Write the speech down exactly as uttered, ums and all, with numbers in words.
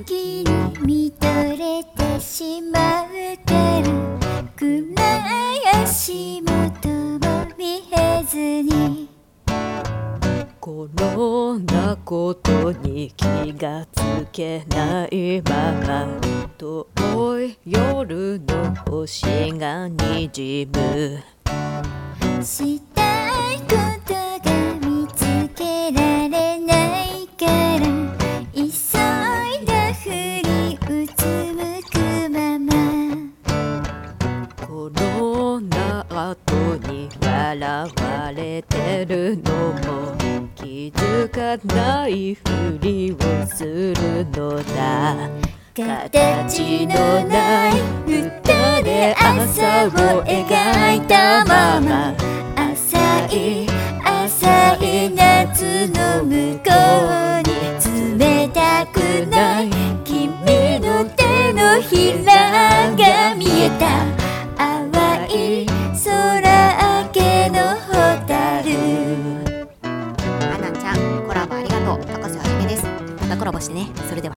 気に見とれてしまうから暗い足元も見えずに転んだことに気がつけないまま遠い夜の星がにじむしたいことが見つけられないから急いだふりうつむくまま転んだ後に笑われてるのも気づかないふりをするのだ形のない歌で朝を描いたまま浅い浅い夏の向こうに冷たくない君の手のひらが見えた